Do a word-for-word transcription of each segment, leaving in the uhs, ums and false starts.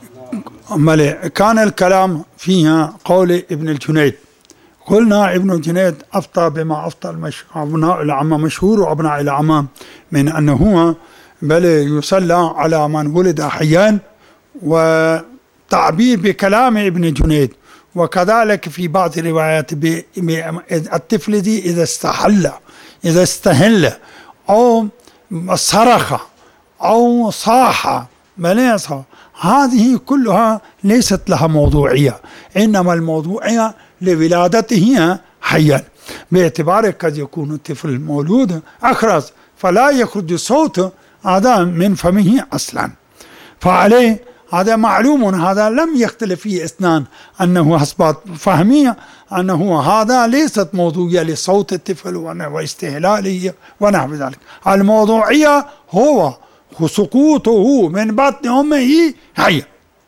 كان الكلام فيها قول ابن الجنيد. قلنا ابن الجنيد أفتى بما أفتى المش... أبناء العمى مشهور وأبناء العمى من أنه هو بل يصلى على من ولد حيا، وتعبير بكلام ابن جنيد. وكذلك في بعض الروايات الطفل دي إذا استحل إذا استهل أو صرخ أو صاح بليصة، هذه كلها ليست لها موضوعية، إنما الموضوعية لولادته حيا، باعتبار قد يكون الطفل مولود أخرس فلا يخرج صوت هذا من فمه أصلا، فعليه هذا معلوم، هذا لم يختلف فيه اثنان أنه أسباب فهمية أنه هذا ليست موضوعية لصوت الطفل واستهلاله ونحو ذلك. الموضوعية هو سقوطه من بطن أمه حيا.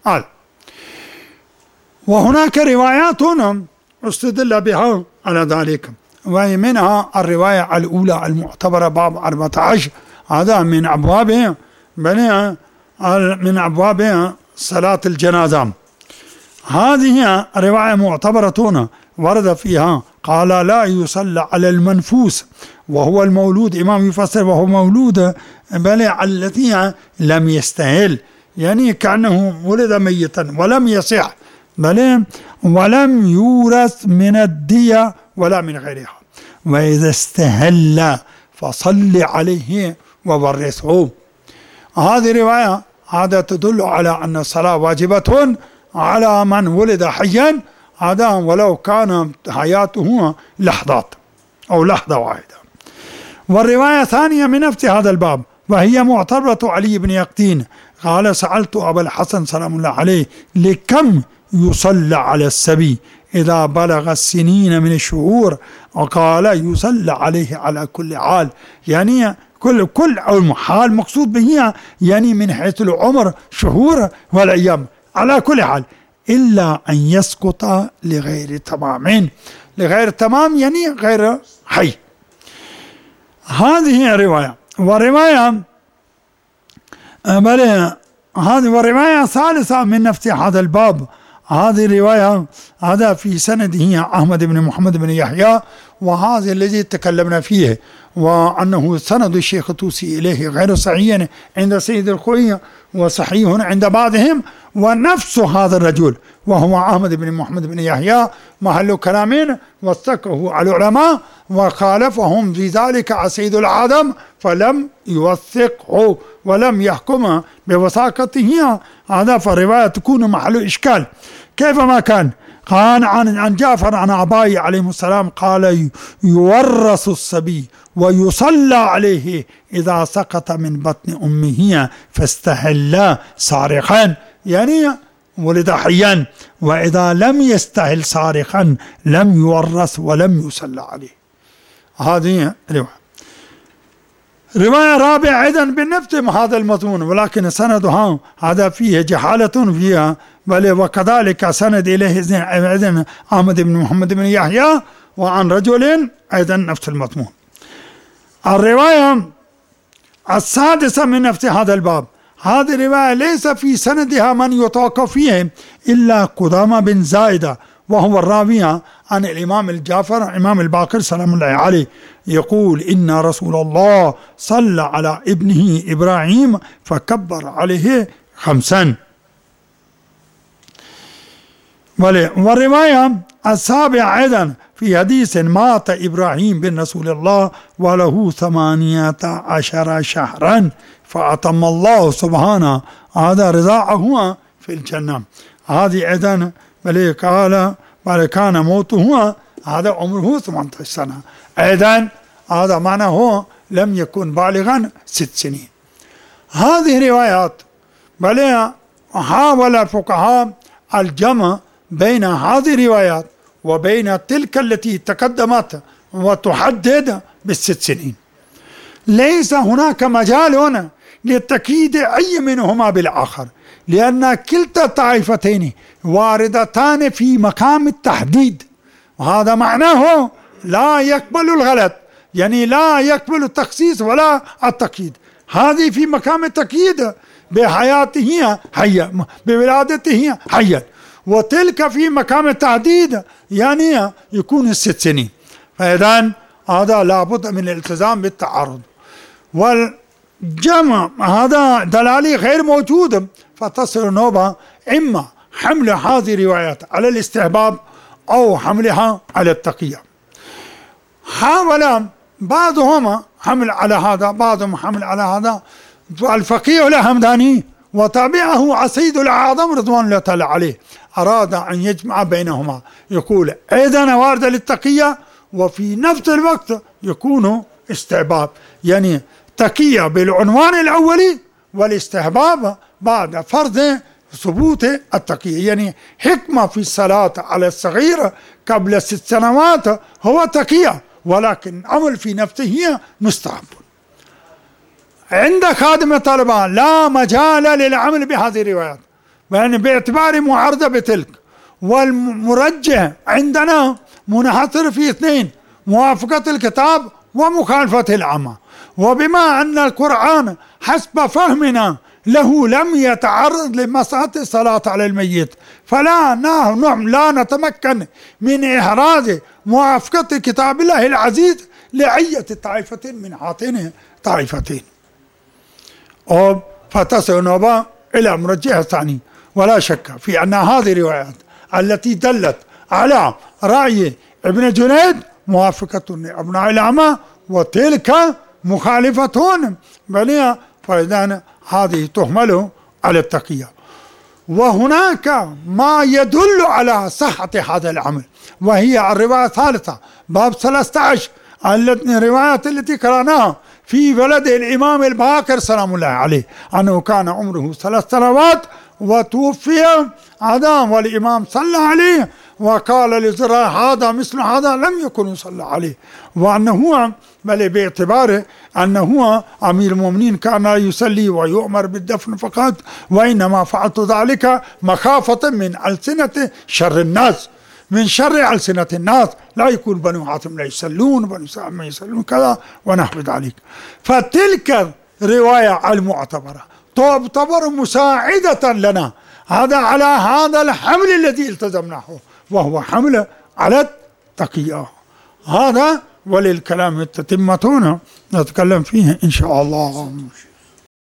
وهناك روايات استدل بها على ذلك، ومنها الرواية الأولى المعتبرة باب أربعة عشر، هذا من أبوابها من أبواب صلاة الجنازة. هذه رواية معتبرة ورد فيها قال لا يصلى على المنفوس وهو المولود، إمام يفسر وهو مولود بل التي لم يستهل، يعني كأنه ولد ميتا ولم يصح بل ولم يورث من الدية ولا من غيرها، وإذا استهل فصل عليه وورثه. هذه رواية هذا تدل على أن الصلاة واجبة على من ولد حيا، هذا ولو كان حياته لحظات أو لحظة واحدة. والرواية الثانية من نفس هذا الباب وهي معتبرة علي بن يقطين قال سألت أبا الحسن سلام الله عليه لكم يصلى على السبي إذا بلغ السنين من الشهور؟ وقال يصلى عليه على كل حال، يعني كل كل حال مقصود به يعني من حيث العمر شهور والأيام على كل حال، إلا أن يسقط لغير تمام، لغير تمام يعني غير حي. هذه رواية. ورواية بل هذه ورواية ثالثة من نفس هذا الباب، هذه رواية هذا في سنده أحمد بن محمد بن يحيى، وهذا الذي تكلمنا فيه وأنه سند الشيخ توسي إليه غير صحيح عند سيد الخوي وصحيح عند بعضهم، ونفس هذا الرجل وهو أحمد بن محمد بن يحيى محل كلامين وثقه على العلماء وخالفهم في ذلك سيد العدم فلم يوثقه ولم يحكم بوثاقته، هذا فالرواية تكون محل إشكال. كيف ما كان قال عن عن جعفر عن أبي عليه السلام قال يورث الصبي ويصلى عليه إذا سقط من بطن أمه فاستهل صارخا، يعني ولد حيا، وإذا لم يستهل صارخا لم يورث ولم يصلى عليه. هذه رواية. رواية رابعة أيضا بنفس هذا المضمون ولكن سندها هذا فيه جهالة فيها، بل وكذلك سند إليه إذن أحمد بن محمد بن يحيى وعن رجل أيضا نفس المضمون. الرواية السادسة من نفس هذا الباب، هذه الرواية ليس في سندها من يتوقف فيه إلا قدامى بن زائدة وهو الراوي عن الإمام الجعفر إمام الباقر سلام الله عليه يقول إن رسول الله صلى على ابنه إبراهيم فكبر عليه خمسا. والرواية السابعة أيضا في حديث مات إبراهيم بن رسول الله وله ثمانية عشر شهرا فأتم الله سبحانه هذا رضاعه في الجنة. هذه أيضا بل قال بل كان موته هذا عمره ثمانية عشر سنة، أيضا هذا معناه لم يكن بالغا ست سنين. هذه روايات بل حاول الفقهاء الجمع بين هذه الروايات وبين تلك التي تقدمت وتحدد بالست سنين. ليس هناك مجال للتأكيد أي منهما بالآخر، لأن كلتا الطائفتين واردتان في مقام التحديد، وهذا معناه لا يقبل الغلط، يعني لا يقبل التخصيص ولا التقييد. هذه في مقام التقييد بحياته حيا، بولادته حيا، وتلك في مقام التهديد يعني يكون الست سنين. فإذا هذا لابد من الالتزام بالتعارض، والجمع هذا دلالي غير موجود، فتصل النوبة إما حمل هذه الروايات على الاستحباب أو حملها على التقية. حاول بعضهم حمل على هذا، بعضهم حمل على هذا. الفقيه الهمداني وتابعه عصيد الأعظم رضوان الله تعالى عليه أراد أن يجمع بينهما، يقول أيضا واردة للتقية وفي نفس الوقت يكون استحباب، يعني تقية بالعنوان الأولي والاستحباب بعد فرض ثبوت التقية. يعني حكمة في الصلاة على الصغير قبل ست سنوات هو تقية، ولكن العمل في نفسه مستحب. عند خادم الطلبة لا مجال للعمل بهذه الروايات، يعني باعتبار معارضة بتلك، والمرجح عندنا منحصر في اثنين: موافقة الكتاب ومخالفة العامة. وبما أن القرآن حسب فهمنا له لم يتعرض لمسألة الصلاة على الميت، فلا نحن لا نتمكن من إحراز موافقة كتاب الله العزيز لأية طائفة من هاتين طائفتين. أو فتصل نوبة إلى مرجح الثاني. ولا شك في أن هذه الروايات التي دلت على رأي ابن جنيد موافقة لأبناء العامة، وتلك مخالفتون بل فإذا هذه تحمل على التقية. وهناك ما يدل على صحة هذا العمل، وهي الرواية الثالثة باب ثلاثة عشر، الروايات التي قرأناها في بلد الإمام الباقر سلام الله عليه أنه كان عمره ثلاث سنوات وتوفي عدام، والإمام صلى عليه وقال لزرع هذا مثل هذا لم يكن يصلى عليه، وأنه بل باعتباره أنه أمير المؤمنين كان يصلي ويؤمر بالدفن فقط، وإنما فعلت ذلك مخافة من ألسنة شر الناس، من شر ألسنة الناس، لا يكون بنو حاتم لا يصلون، بنو سالم ما يصلون كذا ونحو ذلك. فتلك رواية المعتبرة تعتبر مساعدة لنا هذا على هذا الحمل الذي التزمناه، وهو حمل على التقية. هذا وللكلام التتمة نتكلم فيه إن شاء الله.